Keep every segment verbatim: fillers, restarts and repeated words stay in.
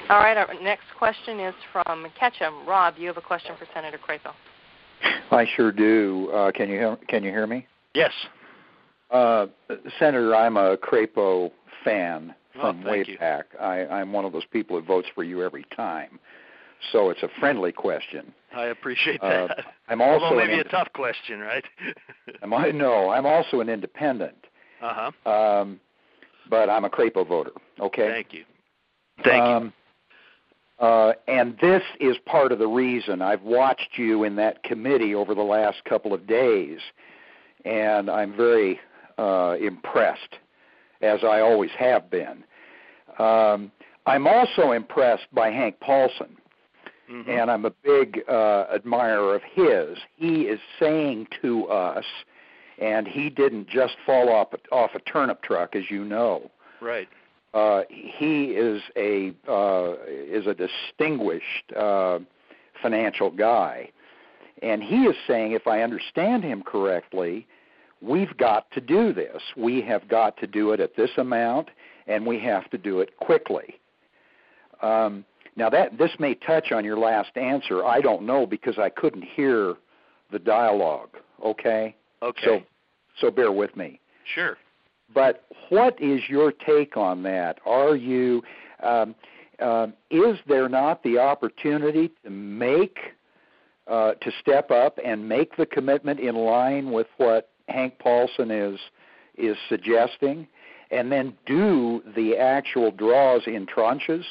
All right, our next question is from Ketchum. Rob, you have a question for Senator Crapo. I sure do. Uh, can you hear, can you hear me? Yes. Uh, Senator, I'm a Crapo fan from oh, way you. back. I, I'm one of those people who votes for you every time. So it's a friendly question. I appreciate that. Uh, I'm also Although maybe an, a tough question, right? am I, no, I'm also an independent. Uh-huh. Um, but I'm a Crapo voter, okay? Thank you. Thank um, you. Uh, and this is part of the reason I've watched you in that committee over the last couple of days, and I'm very uh, impressed, as I always have been. Um, I'm also impressed by Hank Paulson, mm-hmm. and I'm a big uh, admirer of his. He is saying to us, and he didn't just fall off a, off a turnip truck, as you know. Right. Uh, he is a uh, is a distinguished uh, financial guy, and he is saying, if I understand him correctly, we've got to do this. We have got to do it at this amount, and we have to do it quickly. Um, now, that this may touch on your last answer. I don't know because I couldn't hear the dialogue. Okay. Okay. So, so bear with me. Sure. But what is your take on that? Are you, um, um, is there not the opportunity to make, uh, to step up and make the commitment in line with what Hank Paulson is is suggesting, and then do the actual draws in tranches?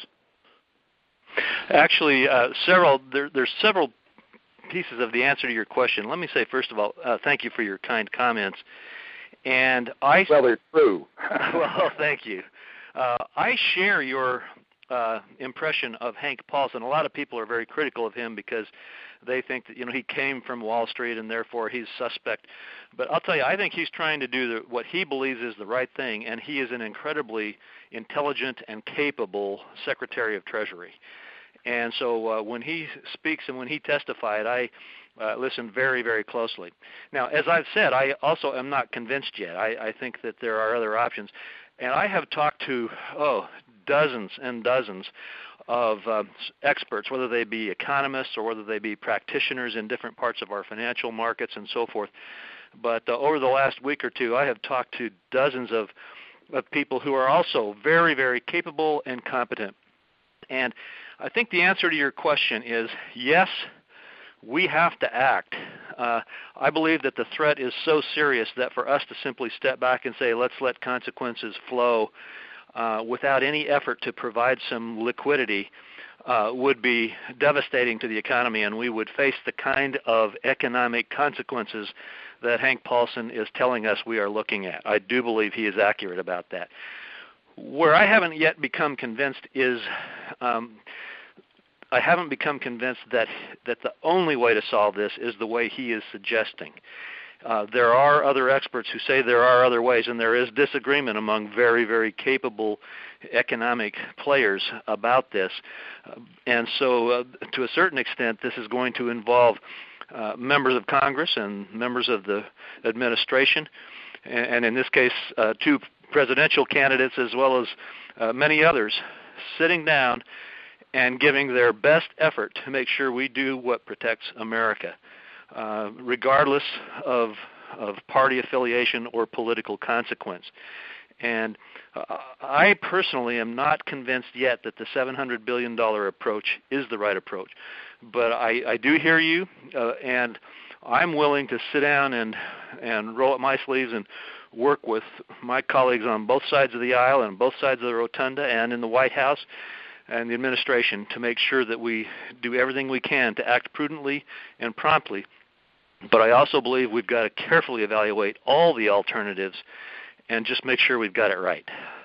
Actually, uh, several there, there's several pieces of the answer to your question. Let me say, first of all, uh, thank you for your kind comments. And I well, they're true. well, thank you. Uh, I share your uh, impression of Hank Paulson. A lot of people are very critical of him because they think that you know he came from Wall Street and therefore he's suspect. But I'll tell you, I think he's trying to do the, what he believes is the right thing, and he is an incredibly intelligent and capable Secretary of Treasury. And so uh, when he speaks and when he testified, I Uh, listen very, very closely. Now, as I've said, I also am not convinced yet. I, I think that there are other options. And I have talked to, oh, dozens and dozens of uh, experts, whether they be economists or whether they be practitioners in different parts of our financial markets and so forth. But uh, over the last week or two, I have talked to dozens of, of people who are also very, very capable and competent. And I think the answer to your question is yes, we have to act. Uh, I believe that the threat is so serious that for us to simply step back and say, let's let consequences flow uh, without any effort to provide some liquidity uh, would be devastating to the economy, and we would face the kind of economic consequences that Hank Paulson is telling us we are looking at. I do believe he is accurate about that. Where I haven't yet become convinced is um, I haven't become convinced that that the only way to solve this is the way he is suggesting. Uh, there are other experts who say there are other ways, and there is disagreement among very, very capable economic players about this. Uh, and so uh, to a certain extent, this is going to involve uh, members of Congress and members of the administration, and, and in this case, uh, two presidential candidates as well as uh, many others sitting down and giving their best effort to make sure we do what protects America, uh, regardless of, of party affiliation or political consequence. And uh, I personally am not convinced yet that the seven hundred billion dollars approach is the right approach. But I, I do hear you, uh, and I'm willing to sit down and, and roll up my sleeves and work with my colleagues on both sides of the aisle and both sides of the rotunda and in the White House and the administration to make sure that we do everything we can to act prudently and promptly. But I also believe we've got to carefully evaluate all the alternatives and just make sure we've got it right.